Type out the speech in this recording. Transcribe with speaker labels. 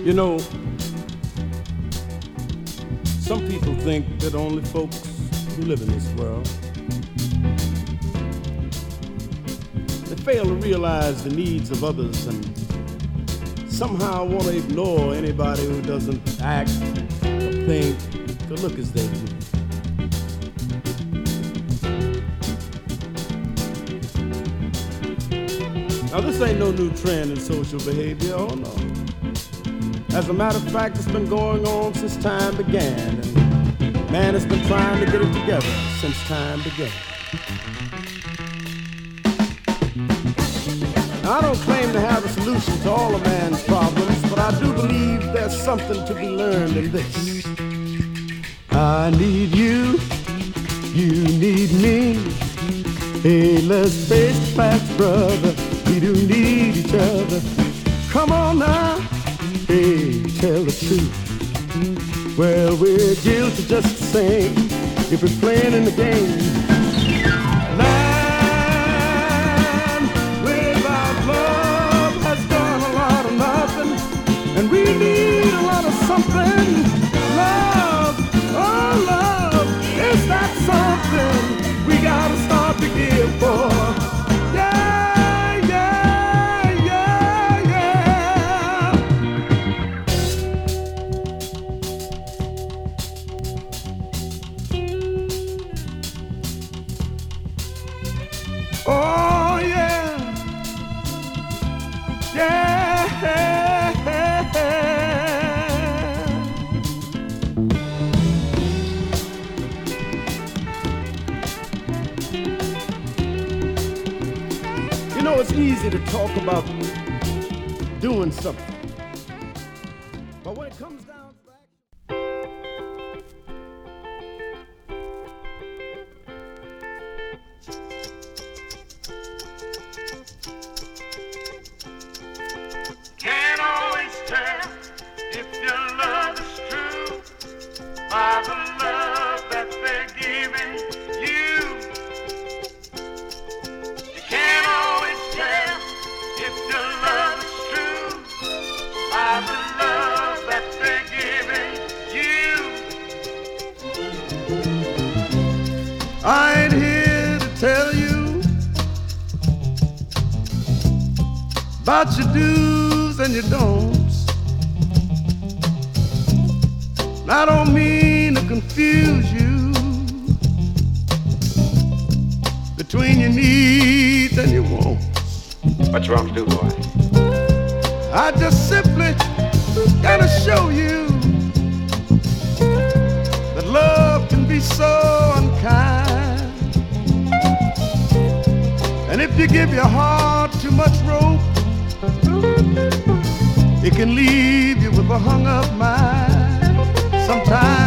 Speaker 1: You know, some people think that only folks who live in this world, they fail to realize the needs of others and somehow want to ignore anybody who doesn't act or think or look as they do. Now this ain't no new trend in social behavior, oh no. As a matter of fact, it's been going on since time began, and man has been trying to get it together since time began. Now, I don't claim to have a solution to all of man's problems, but I do believe there's something to be learned in this. I need you, you need me. Hey, let's face the facts, brother, we do need each other. Come on now. Hey, tell the truth. Well, we're guilty just the same if we're playing in the game. Man without love has done a lot of nothing, and we need a lot of something. Love, oh love, is that something we gotta start to give for? Oh yeah, yeah. You know, it's easy to talk about doing something, but when it comes down to
Speaker 2: by the love that they're giving you. You can't always tell if your love is true by the love that they're giving you.
Speaker 1: I ain't here to tell you about your do's and your don'ts. I don't mean to confuse you between your needs and your wants.
Speaker 3: What's wrong to do, boy?
Speaker 1: I just simply gotta show you that love can be so unkind. And if you give your heart too much rope, it can leave you with a hung up mind. Sometimes